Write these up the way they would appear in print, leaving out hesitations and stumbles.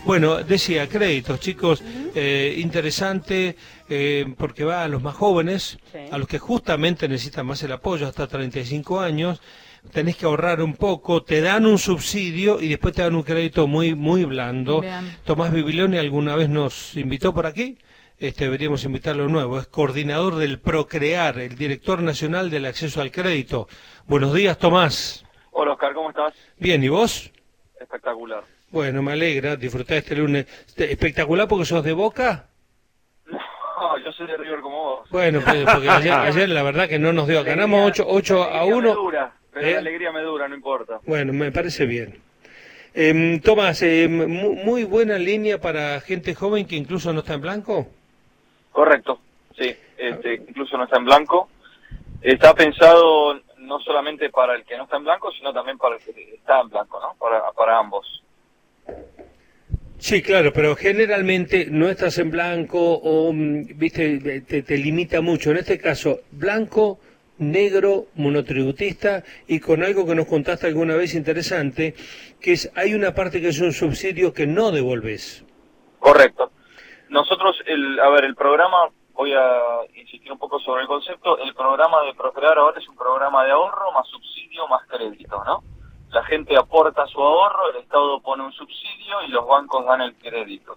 Bueno, decía, créditos, chicos, interesante, porque va a los más jóvenes, Sí. a los que justamente necesitan más el apoyo, hasta 35 años, tenés que ahorrar un poco, te dan un subsidio y después te dan un crédito muy muy blando. Bien. Tomás Bibilioni alguna vez nos invitó por aquí, deberíamos invitarlo de nuevo, es coordinador del Procrear, el director nacional del acceso al crédito. Buenos días, Tomás. Hola Oscar, ¿cómo estás? Bien, ¿y vos? Espectacular. Bueno, me alegra disfrutar este lunes. ¿Espectacular porque sos de Boca? No, yo soy de River como vos. Bueno, porque ayer la verdad que no nos dio. Ganamos 8 a 1. Me dura, pero la alegría me dura, no importa. Bueno, me parece bien. Tomás, muy buena línea para gente joven que incluso no está en blanco. Correcto, sí. Incluso no está en blanco. Está pensado no solamente para el que no está en blanco, sino también para el que está en blanco, ¿no? Para ambos. Sí, claro, pero generalmente no estás en blanco o, viste, te limita mucho. En este caso, blanco, negro, monotributista y con algo que nos contaste alguna vez interesante, que es, hay una parte que es un subsidio que no devolves. Correcto. Nosotros, el programa, voy a insistir un poco sobre el concepto, el programa de Procrear ahora es un programa de ahorro más subsidio más crédito, ¿no? La gente aporta su ahorro, el Estado pone un subsidio y los bancos dan el crédito.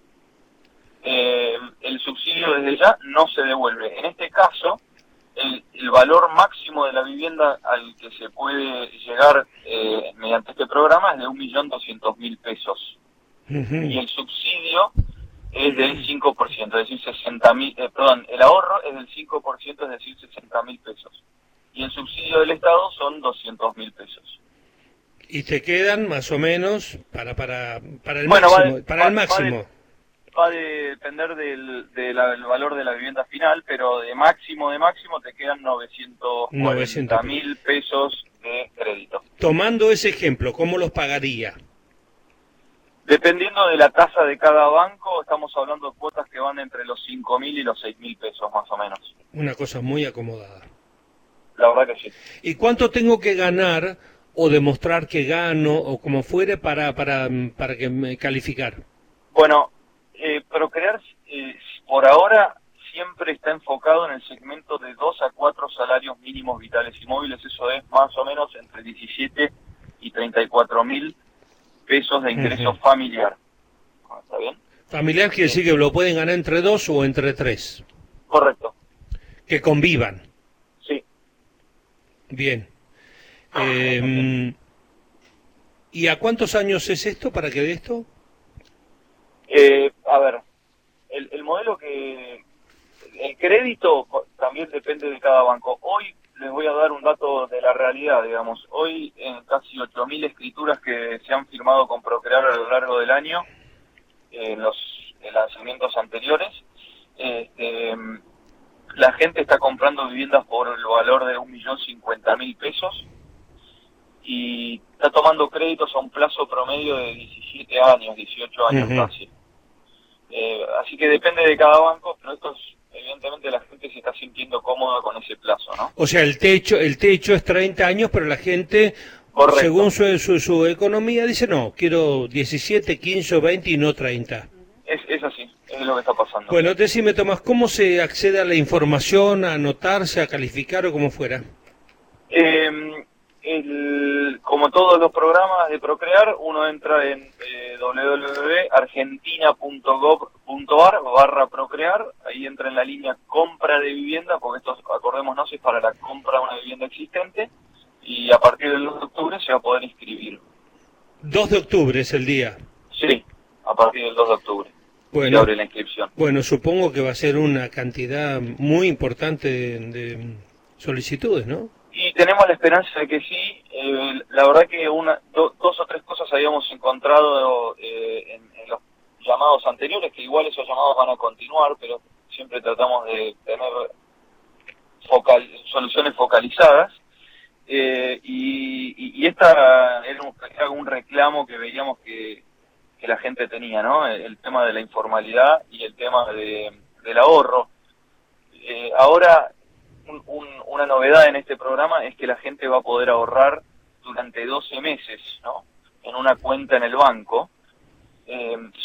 El subsidio desde ya no se devuelve. En este caso, el valor máximo de la vivienda al que se puede llegar mediante este programa es de 1.200.000 pesos. Y el subsidio es del 5%, es decir, 60.000, el ahorro es del 5%, es decir, 60.000 pesos. Y el subsidio del Estado son 200.000 pesos. Y te quedan más o menos para el Bueno, máximo. Va a depender del valor de la vivienda final, pero de máximo te quedan 940.000 pesos de crédito. Tomando ese ejemplo, ¿cómo los pagaría? Dependiendo de la tasa de cada banco, estamos hablando de cuotas que van entre los 5.000 y los 6.000 pesos, más o menos. Una cosa muy acomodada. La verdad que sí. ¿Y cuánto tengo que ganar o demostrar que gano o como fuere para que me calificar? Bueno, Procrear por ahora siempre está enfocado en el segmento de 2 a 4 salarios mínimos vitales y móviles, eso es más o menos entre 17 y 34.000 pesos de ingreso familiar. ¿Está bien? Familiar quiere decir que lo pueden ganar entre 2 o entre 3. Correcto. Que convivan. Sí. Bien. ¿Y a cuántos años es esto para que dé esto? A ver, el modelo el crédito también depende de cada banco. Hoy les voy a dar un dato de la realidad, digamos. Hoy en casi 8.000 escrituras que se han firmado con Procrear a lo largo del año, en los lanzamientos anteriores, la gente está comprando viviendas por el valor de 1.050.000 pesos y está tomando créditos a un plazo promedio de 17 años, 18 años casi. Así que depende de cada banco, pero esto es, evidentemente la gente se está sintiendo cómoda con ese plazo, ¿no? O sea, el techo es 30 años, pero la gente, correcto, según su economía, dice no, quiero 17, 15 o 20 y no 30. Es así, es lo que está pasando. Bueno, decime, Tomás, ¿cómo se accede a la información, a anotarse, a calificar o como fuera? Como todos los programas de Procrear, uno entra en www.argentina.gov.ar/Procrear, ahí entra en la línea compra de vivienda, porque esto, acordémonos, es para la compra de una vivienda existente, y a partir del 2 de octubre se va a poder inscribir. 2 de octubre es el día. Sí, a partir del 2 de octubre. Bueno, se abre la inscripción. Bueno, supongo que va a ser una cantidad muy importante de solicitudes, ¿no? Y tenemos la esperanza de que sí. La verdad que dos o tres cosas habíamos encontrado en los llamados anteriores, que igual esos llamados van a continuar, pero siempre tratamos de tener soluciones focalizadas. Y esta era un reclamo que veíamos que la gente tenía, ¿no? El tema de la informalidad y el tema del ahorro. Ahora, una novedad en este programa es que la gente va a poder ahorrar durante 12 meses, ¿no? En una cuenta en el banco. Si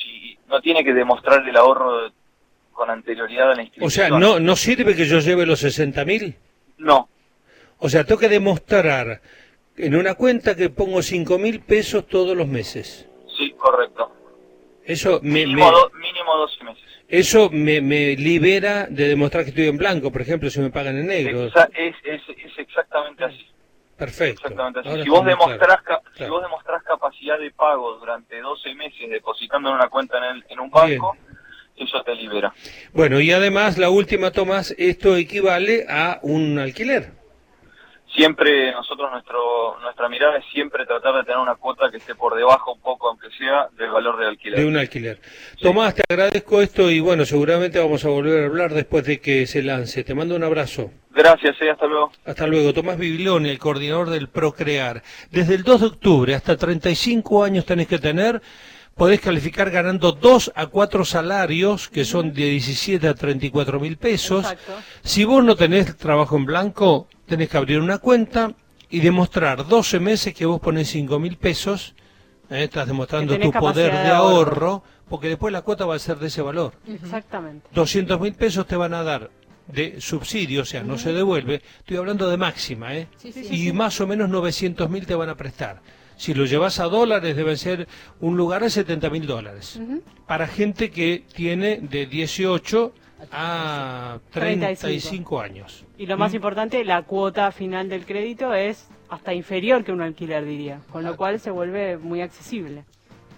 no tiene que demostrar el ahorro con anterioridad a la inscripción. O sea, ¿no sirve que yo lleve los 60.000? No. O sea, tengo que demostrar en una cuenta que pongo 5.000 pesos todos los meses. Sí, correcto. Eso mínimo 12 meses. Eso me libera de demostrar que estoy en blanco, por ejemplo, si me pagan en negro. Es exactamente así. Perfecto. Exactamente así. Ahora Si vos claro. demostrás capacidad de pago durante 12 meses depositando en una cuenta en un banco, bien, eso te libera. Bueno, y además, la última, Tomás, esto equivale a un alquiler. Siempre nuestra mirada es siempre tratar de tener una cuota que esté por debajo un poco, aunque sea, del valor del alquiler. De un alquiler. Sí. Tomás, te agradezco esto y bueno, seguramente vamos a volver a hablar después de que se lance. Te mando un abrazo. Gracias, hasta luego. Hasta luego. Tomás Biglione, el coordinador del Procrear. Desde el 2 de octubre hasta 35 años tenés que tener. Podés calificar ganando 2 a 4 salarios, que son de 17 a 34.000 pesos. Exacto. Si vos no tenés trabajo en blanco, tenés que abrir una cuenta y demostrar 12 meses que vos ponés 5.000 pesos. Estás demostrando tu poder de ahorro, porque después la cuota va a ser de ese valor. Exactamente. 200.000 pesos te van a dar de subsidio, o sea, no se devuelve. Estoy hablando de máxima, ¿eh? Y más o menos 900.000 te van a prestar. Si lo llevas a dólares, debe ser un lugar de $70.000. Para gente que tiene de 18 a 35 años. Y lo más importante, la cuota final del crédito es hasta inferior que un alquiler, diría. Con lo cual se vuelve muy accesible.